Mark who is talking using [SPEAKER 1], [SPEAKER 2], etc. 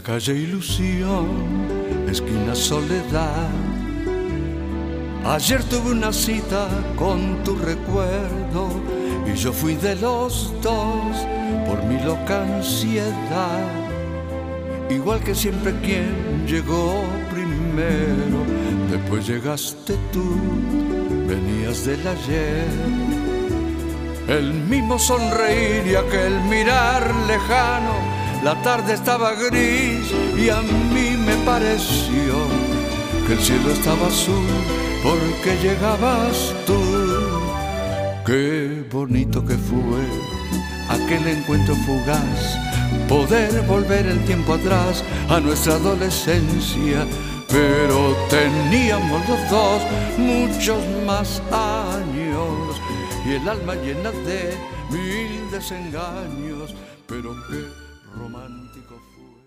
[SPEAKER 1] Calle Ilusión, esquina Soledad. Ayer tuve una cita con tu recuerdo y yo fui de los dos por mi loca ansiedad. Igual que siempre, quien llegó primero, después llegaste tú, venías del ayer. El mismo sonreír y aquel mirar lejano, la tarde estaba gris y a mí me pareció que el cielo estaba azul porque llegabas tú. Qué bonito que fue aquel encuentro fugaz, poder volver el tiempo atrás a nuestra adolescencia. Pero teníamos los dos muchos más años y el alma llena de mil desengaños. Pero qué romántico fue.